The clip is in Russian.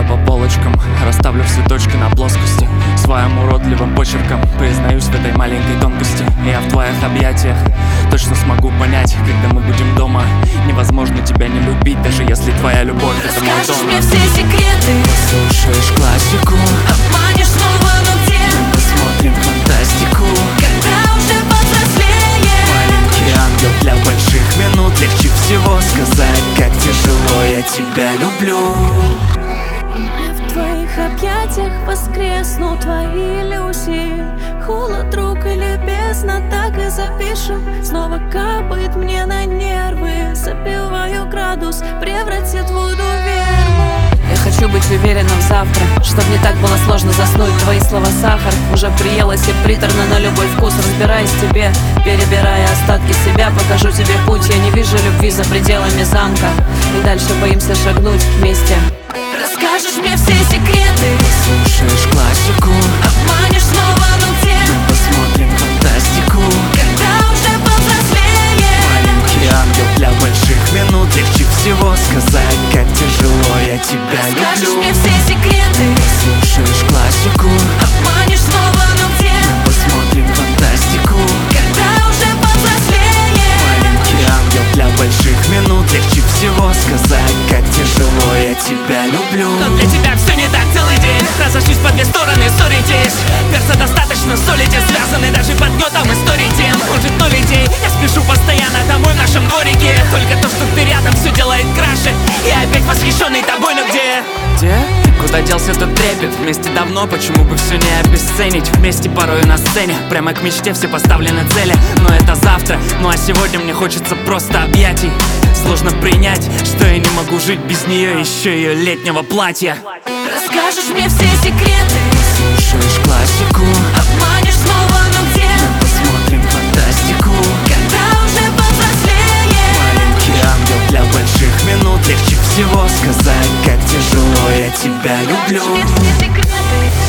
Давай по полочкам расставлю все точки на плоскости. Своим уродливым почерком признаюсь в этой маленькой тонкости. Я в твоих объятиях точно смогу понять, когда мы будем дома. Невозможно тебя не любить, даже если твоя любовь — это мой дом. Расскажешь мне все секреты, Послушаешь классику, обманешь снова, но где? мы посмотрим фантастику. Когда уже повзрослее, Маленький ангел для больших минут. Легче всего сказать, как тяжело я тебя люблю. в твоих объятиях воскреснут твои иллюзии. Холод, друг или бездна, так и запишем. Снова капает мне на нервы, забиваю градус, превратит в воду верну. Я хочу быть уверенным завтра, чтоб не так было сложно заснуть. Твои слова сахар, уже приелось и приторно на любой вкус. Разбираясь в тебе, перебирая остатки себя, покажу тебе путь. Я не вижу любви за пределами замка, и дальше боимся шагнуть вместе. Расскажешь мне все секреты, Слушаешь классику, обманешь снова, но где? мы посмотрим фантастику. Когда уже повзрослее, Маленький ангел для больших минут. Легче всего сказать, как тяжело я тебя расскажешь люблю. мне все секреты, Слушаешь классику, обманешь снова, но где? посмотрим фантастику. Когда уже повзрослее, Маленький ангел для больших минут. Легче всего сказать, как тяжело я тебя люблю. Но для тебя все не так целый день. Разошлись по две стороны, ссоритесь. Перца достаточно, солите, связаны даже под гнетом историй тем. Кружит ноль идей, я спешу постоянно домой в нашем дворике. Только то, что ты рядом, все делает краше. Я опять восхищенный тобой, но где? Где? Куда делся тот трепет? Вместе давно, почему бы все не обесценить? Вместе порою на сцене, прямо к мечте все поставлены цели. Но это завтра, ну а сегодня мне хочется просто объятий. Сложно принять, что я не могу жить без нее, еще ее летнего платья. расскажешь мне все секреты, Слушаешь классику, обманешь снова, но где? посмотрим фантастику. Когда уже повзрослее, Маленький ангел для больших минут. Легче всего сказать, как тяжело я тебя люблю. расскажешь мне все секреты,